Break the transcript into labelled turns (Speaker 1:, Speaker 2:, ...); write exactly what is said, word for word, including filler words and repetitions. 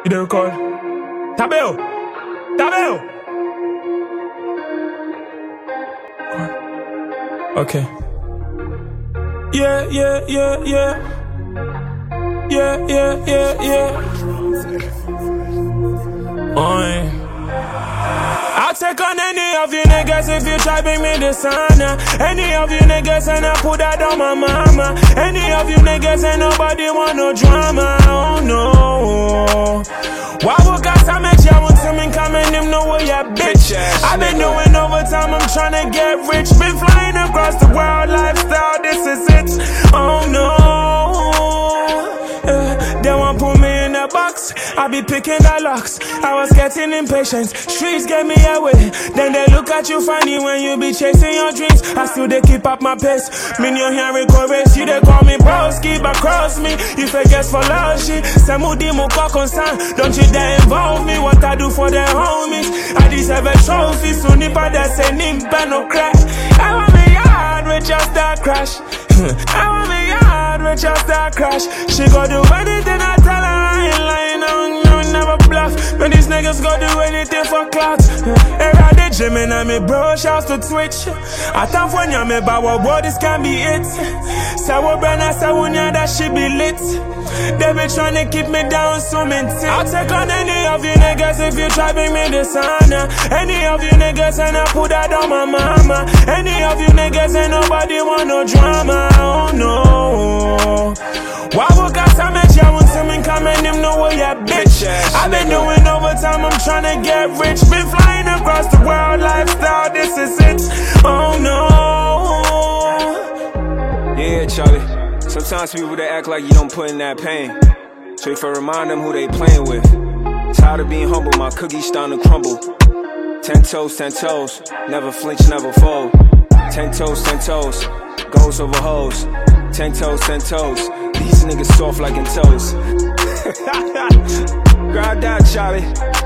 Speaker 1: You don't record? Tabel! Tabel! Okay. Yeah, yeah, yeah, yeah. Yeah, yeah, yeah, yeah. Oi. I'll take on any of you niggas if you try bring me this honor. Any of you niggas and I put that on my mama. Any of you niggas and nobody want no drama. Oh no. Why would guys I make you want to me coming him know where ya bitch? I've been doing overtime, I'm trying to get rich. Been flying across the world, lifestyle, this is it. Oh no. uh, They won't put me in a box, I be picking the locks. I was getting impatient, streets get me away. Then they look at you funny when you be chasing your dreams. I still they keep up my pace. Me you hearing chorus, you they call me broski, but cross me. If I guess for love shit, Samudi Muka concern. Don't you dare involve me, what I do for the homies. I deserve a trophy, so nipa they say nimpa no crash. I want me yard with just that crash. I want me yard with just that crash. She go do anything I tell her, I ain't lying, I no, never bluff. But these niggas go do anything for clout. Era the gym and I'm a bro, shouts to Twitch. I thought when you're me, but what this can be it. So what brand I say when you that shit be lit. They be trying to keep me down, so minty. I'll take on any of you niggas if you try bring me this honor. Any of you niggas and I put that on my mama. Any of you niggas and nobody want no drama. Oh no. Why would guys I make you want to me coming him know where ya bitch? I've been doing overtime, I'm trying to get rich. Been flying across the world, lifestyle, this is it. Oh no.
Speaker 2: Yeah, Charlie. Sometimes people they act like you don't put in that pain. So if I remind them who they playing with. Tired of being humble, my cookies starting to crumble. Ten toes, ten toes, never flinch, never fold. Ten toes, ten toes, goes over hoes. Ten toes, ten toes, these niggas soft like in toes. Grab that, Charlie.